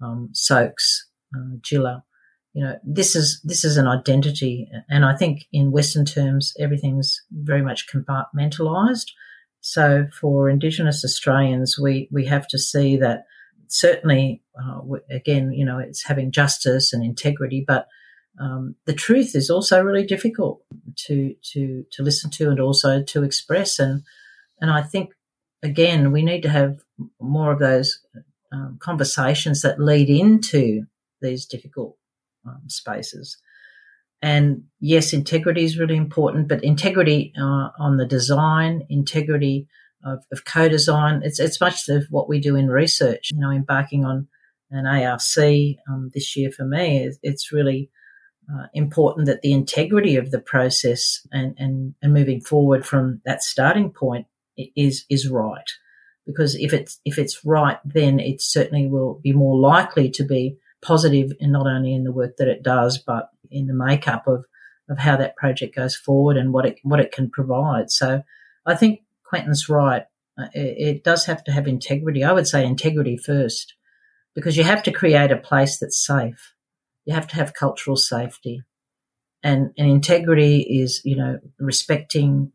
soaks, gilla. This is an identity, and I think in Western terms everything's very much compartmentalised. So for Indigenous Australians, we have to see that certainly, again, it's having justice and integrity, but the truth is also really difficult to listen to and also to express. And I think, again, we need to have more of those conversations that lead into these difficult spaces. And yes, integrity is really important, but integrity on the design, integrity of co-design, it's much of what we do in research. Embarking on an ARC this year for me, it's really important that the integrity of the process and moving forward from that starting point is right. Because if it's right, then it certainly will be more likely to be positive, and not only in the work that it does, but in the makeup of how that project goes forward and what it can provide. So I think Quentin's right. It does have to have integrity. I would say integrity first, because you have to create a place that's safe. You have to have cultural safety, and integrity is respecting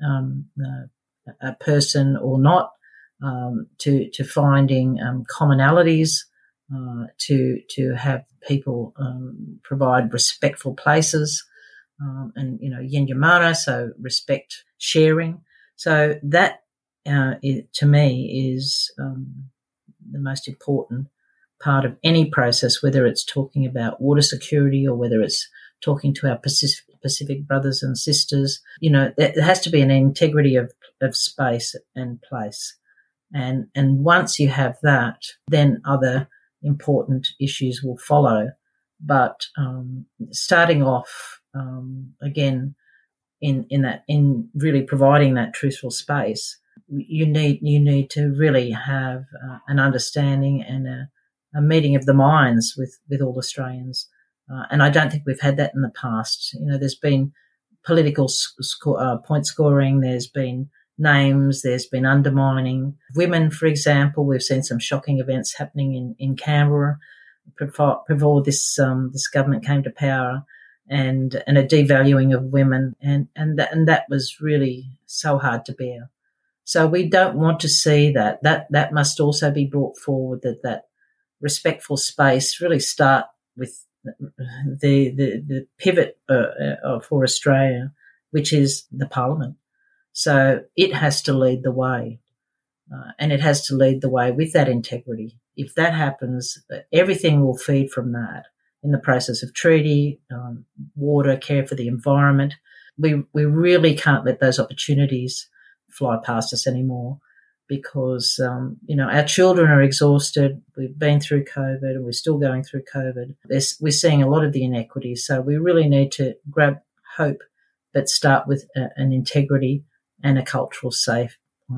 a person or not, to finding commonalities. To have people provide respectful places, and Yingyamara, so respect sharing. So that to me is the most important part of any process, whether it's talking about water security or whether it's talking to our Pacific brothers and sisters. There has to be an integrity of space and place, and once you have that, then other important issues will follow. But starting off again in really providing that truthful space, you need to really have an understanding and a meeting of the minds with all Australians, and I don't think we've had that in the past. There's been political point scoring, there's been names, there's been undermining women, for example. We've seen some shocking events happening in Canberra before this government came to power, and a devaluing of women, and that was really so hard to bear. So we don't want to see that. That must also be brought forward, that respectful space really start with the pivot for Australia, which is the Parliament. So it has to lead the way, and it has to lead the way with that integrity. If that happens, everything will feed from that in the process of treaty, water, care for the environment. We really can't let those opportunities fly past us anymore, because, our children are exhausted. We've been through COVID and we're still going through COVID. We're seeing a lot of the inequities. So we really need to grab hope, but start with an integrity and a cultural safe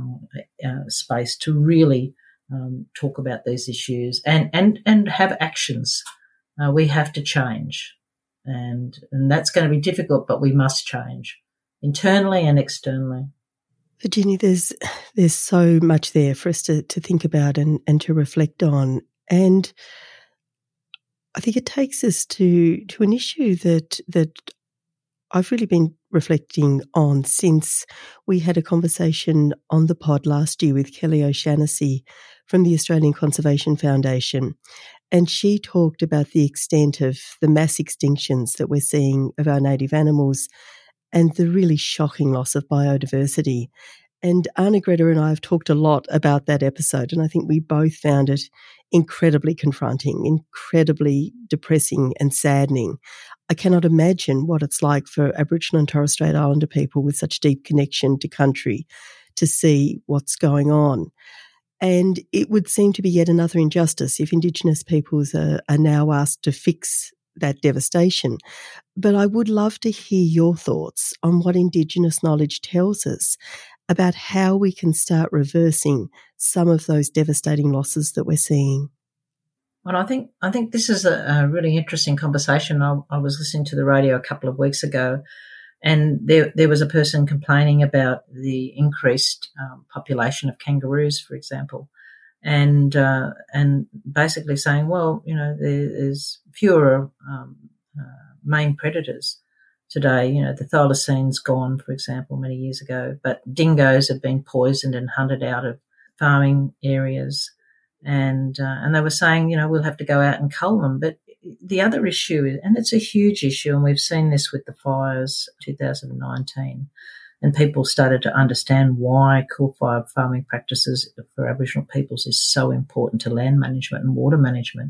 space to really talk about these issues and have actions. We have to change, and that's going to be difficult, but we must change internally and externally. Virginia, there's so much there for us to think about and to reflect on, and I think it takes us to an issue that I've really been reflecting on since we had a conversation on the pod last year with Kelly O'Shannessy from the Australian Conservation Foundation, and she talked about the extent of the mass extinctions that we're seeing of our native animals and the really shocking loss of biodiversity. And Arnagretta and I have talked a lot about that episode, and I think we both found it incredibly confronting, incredibly depressing and saddening. I cannot imagine what it's like for Aboriginal and Torres Strait Islander people with such deep connection to country to see what's going on. And it would seem to be yet another injustice if Indigenous peoples are now asked to fix that devastation. But I would love to hear your thoughts on what Indigenous knowledge tells us about how we can start reversing some of those devastating losses that we're seeing. Well, I think this is a really interesting conversation. I was listening to the radio a couple of weeks ago, and there was a person complaining about the increased population of kangaroos, for example, and basically saying, well, there's fewer main predators today. The thylacines gone, for example, many years ago, but dingoes have been poisoned and hunted out of farming areas. And they were saying, we'll have to go out and cull them. But the other issue, and it's a huge issue, and we've seen this with the fires 2019, and people started to understand why coal-fired farming practices for Aboriginal peoples is so important to land management and water management,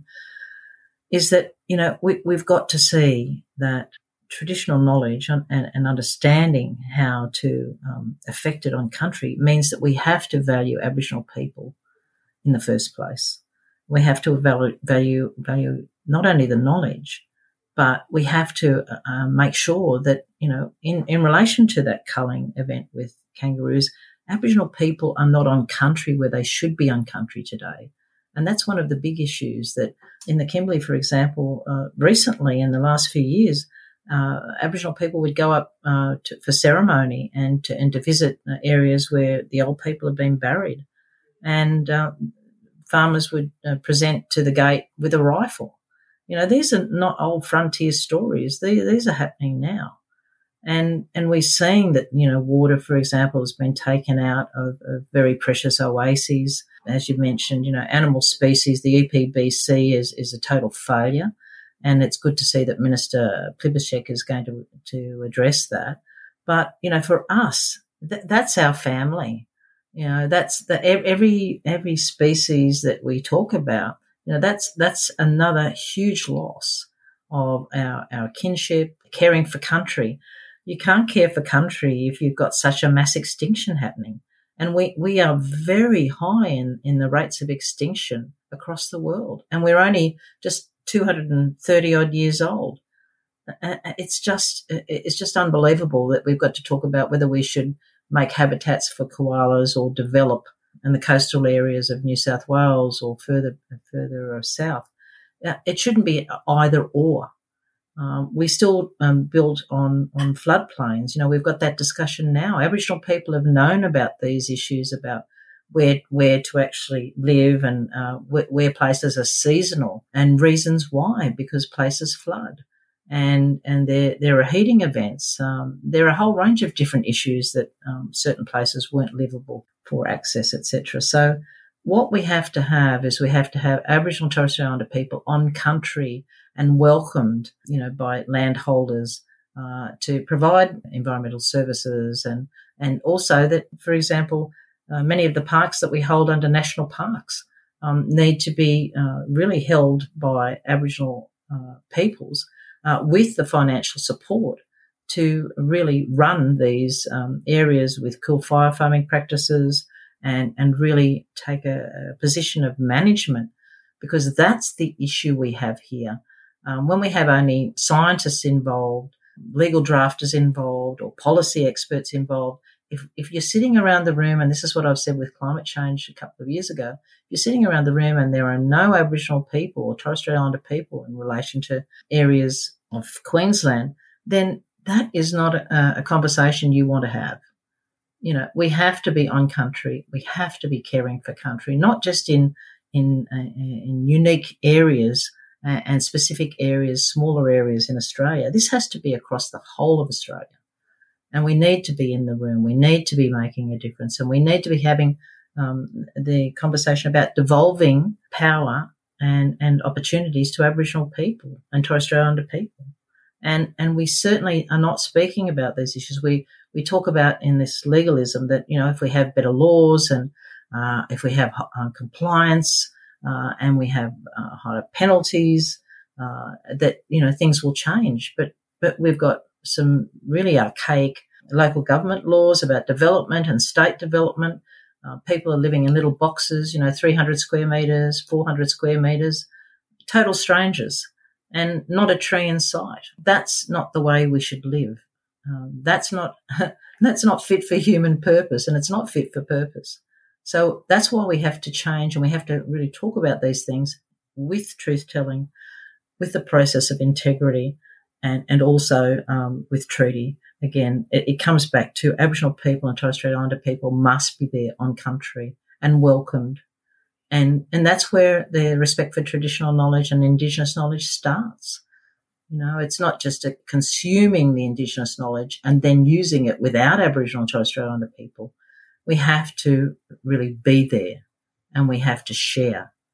is that, we've got to see that traditional knowledge and understanding how to affect it on country means that we have to value Aboriginal people in the first place. We have to value not only the knowledge, but we have to make sure that, in relation to that culling event with kangaroos, Aboriginal people are not on country where they should be on country today. And that's one of the big issues that in the Kimberley, for example, recently in the last few years, Aboriginal people would go up for ceremony and to visit areas where the old people have been buried. And farmers would present to the gate with a rifle. These are not old frontier stories. These are happening now. And we're seeing that, water, for example, has been taken out of very precious oases. As you mentioned, animal species, the EPBC is a total failure. And it's good to see that Minister Plibersek is going to address that. But, for us, that's our family. That's every species that we talk about, that's another huge loss of our kinship, caring for country. You can't care for country if you've got such a mass extinction happening. And we are very high in the rates of extinction across the world. And we're only just 230 odd years old. It's just unbelievable that we've got to talk about whether we should make habitats for koalas or develop in the coastal areas of New South Wales or further south. It shouldn't be either or. We still build on floodplains. We've got that discussion now. Aboriginal people have known about these issues about where to actually live and where places are seasonal and reasons why, because places flood. And there are heating events. There are a whole range of different issues that certain places weren't livable for access, etc. So what we have to have is we have to have Aboriginal and Torres Strait Islander people on country and welcomed, by landholders to provide environmental services and also that, for example, many of the parks that we hold under national parks need to be really held by Aboriginal peoples with the financial support to really run these areas with cool fire farming practices and really take a position of management, because that's the issue we have here. When we have only scientists involved, legal drafters involved, or policy experts involved, if you're sitting around the room, and this is what I've said with climate change a couple of years ago, if you're sitting around the room and there are no Aboriginal people or Torres Strait Islander people in relation to areas of Queensland, then that is not a conversation you want to have. We have to be on country. We have to be caring for country, not just in unique areas and specific areas, smaller areas in Australia. This has to be across the whole of Australia. And we need to be in the room. We need to be making a difference. And we need to be having the conversation about devolving power and opportunities to Aboriginal people and Torres Strait Islander people. And we certainly are not speaking about these issues. We talk about in this legalism that, if we have better laws and if we have compliance and we have higher penalties, that, things will change. But we've got some really archaic local government laws about development and state development. People are living in little boxes, 300 square metres, 400 square metres, total strangers, and not a tree in sight. That's not the way we should live. That's not fit for human purpose, and it's not fit for purpose. So that's why we have to change, and we have to really talk about these things with truth-telling, with the process of integrity, and also with treaty. Again, it comes back to Aboriginal people and Torres Strait Islander people must be there on country and welcomed. And that's where the respect for traditional knowledge and Indigenous knowledge starts. It's not just consuming the Indigenous knowledge and then using it without Aboriginal and Torres Strait Islander people. We have to really be there and we have to share.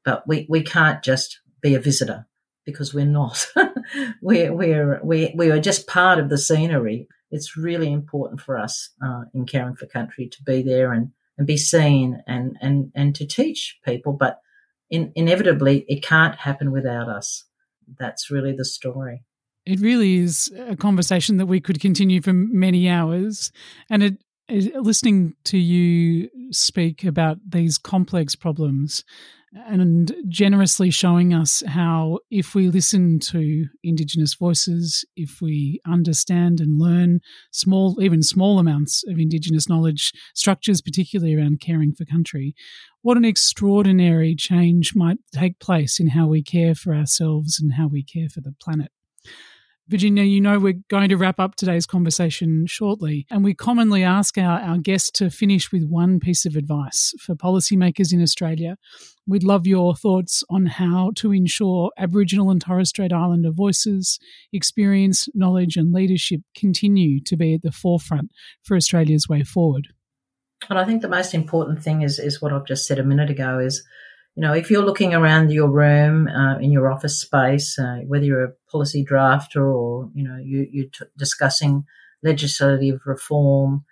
but we can't just be a visitor, because we're not. we are just part of the scenery. It's really important for us in Caring for Country to be there and be seen and to teach people, but inevitably it can't happen without us. That's really the story. It really is a conversation that we could continue for many hours. And listening to you speak about these complex problems and generously showing us how, if we listen to Indigenous voices, if we understand and learn even small amounts of Indigenous knowledge structures, particularly around caring for country, what an extraordinary change might take place in how we care for ourselves and how we care for the planet. Virginia, you know we're going to wrap up today's conversation shortly, and we commonly ask our guests to finish with one piece of advice for policymakers in Australia. We'd love your thoughts on how to ensure Aboriginal and Torres Strait Islander voices, experience, knowledge and leadership continue to be at the forefront for Australia's way forward. Well, I think the most important thing is what I've just said a minute ago is, if you're looking around your room, in your office space, whether you're a policy drafter or, you're discussing legislative reform,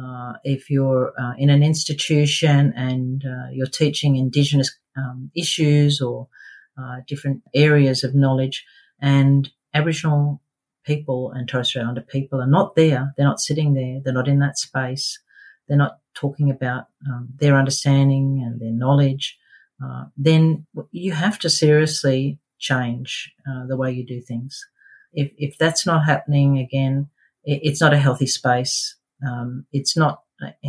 if you're in an institution and you're teaching Indigenous issues or different areas of knowledge, and Aboriginal people and Torres Strait Islander people are not there, they're not sitting there, they're not in that space, they're not talking about their understanding and their knowledge, then you have to seriously change the way you do things. If that's not happening, again, it's not a healthy space. It's not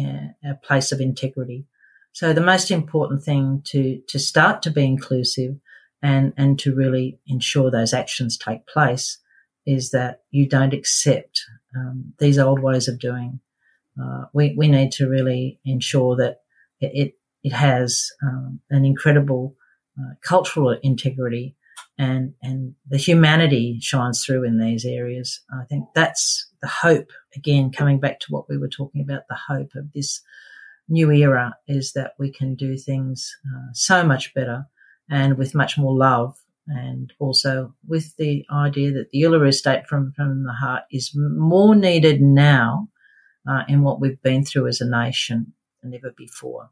a place of integrity. So the most important thing to start to be inclusive and to really ensure those actions take place is that you don't accept these old ways of doing. We need to really ensure that it has an incredible cultural integrity and the humanity shines through in these areas. I think that's the hope, again, coming back to what we were talking about, the hope of this new era is that we can do things so much better and with much more love, and also with the idea that the Uluru State from the heart is more needed now in what we've been through as a nation than ever before.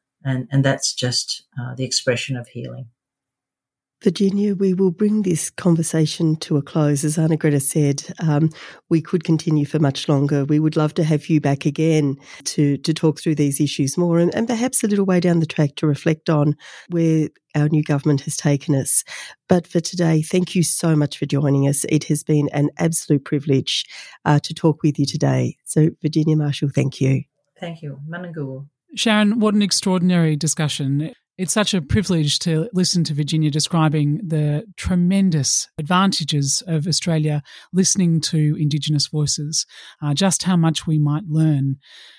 And that's just the expression of healing. Virginia, we will bring this conversation to a close. As Anna Greta said, we could continue for much longer. We would love to have you back again to talk through these issues more and perhaps a little way down the track to reflect on where our new government has taken us. But for today, thank you so much for joining us. It has been an absolute privilege to talk with you today. So, Virginia Marshall, thank you. Thank you. Manangu. Sharon, what an extraordinary discussion. It's such a privilege to listen to Virginia describing the tremendous advantages of Australia listening to Indigenous voices, just how much we might learn.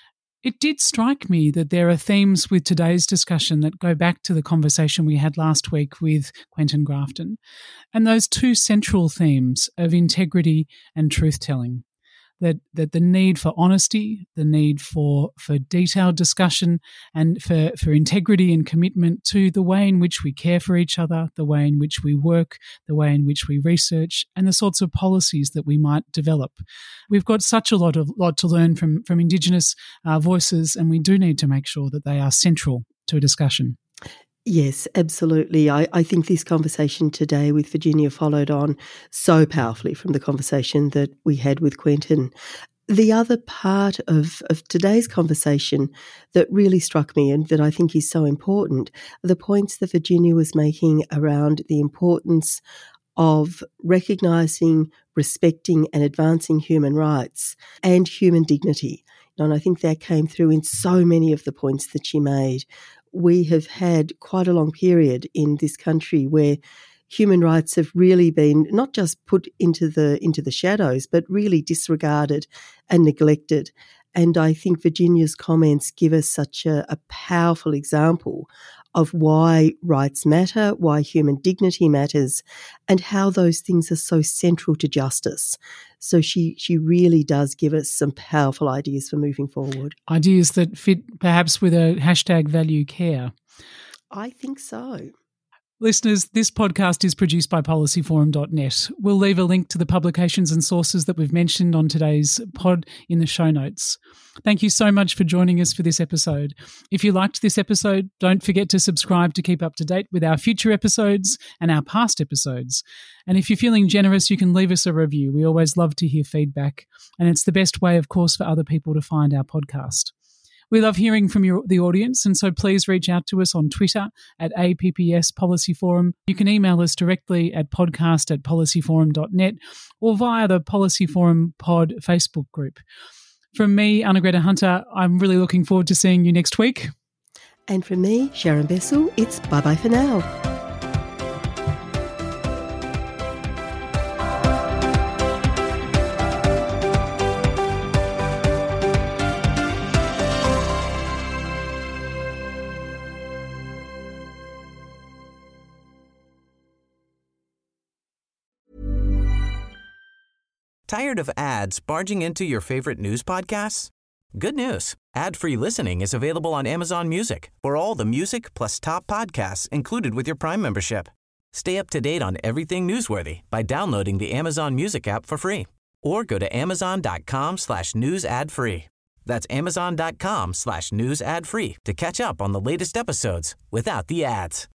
It did strike me that there are themes with today's discussion that go back to the conversation we had last week with Quentin Grafton, and those two central themes of integrity and truth-telling. That the need for honesty, the need for detailed discussion and for integrity and commitment to the way in which we care for each other, the way in which we work, the way in which we research, and the sorts of policies that we might develop. We've got such a lot to learn from Indigenous voices, and we do need to make sure that they are central to a discussion. Yes, absolutely. I think this conversation today with Virginia followed on so powerfully from the conversation that we had with Quentin. The other part of today's conversation that really struck me and that I think is so important are the points that Virginia was making around the importance of recognising, respecting and advancing human rights and human dignity. And I think that came through in so many of the points that she made. We have had quite a long period in this country where human rights have really been not just put into the shadows, but really disregarded and neglected. And I think Virginia's comments give us such a powerful example of why rights matter, why human dignity matters, and how those things are so central to justice. So she really does give us some powerful ideas for moving forward. Ideas that fit perhaps with a #ValueCare. I think so. Listeners, this podcast is produced by policyforum.net. We'll leave a link to the publications and sources that we've mentioned on today's pod in the show notes. Thank you so much for joining us for this episode. If you liked this episode, don't forget to subscribe to keep up to date with our future episodes and our past episodes. And if you're feeling generous, you can leave us a review. We always love to hear feedback. And it's the best way, of course, for other people to find our podcast. We love hearing from the audience, and so please reach out to us on Twitter at APPS Policy Forum. You can email us directly at podcast@policyforum.net or via the Policy Forum Pod Facebook group. From me, Anna-Greta Hunter, I'm really looking forward to seeing you next week. And from me, Sharon Bessel, it's bye-bye for now. Tired of ads barging into your favorite news podcasts? Good news. Ad-free listening is available on Amazon Music for all the music plus top podcasts included with your Prime membership. Stay up to date on everything newsworthy by downloading the Amazon Music app for free or go to amazon.com/news ad free. That's amazon.com/news ad free to catch up on the latest episodes without the ads.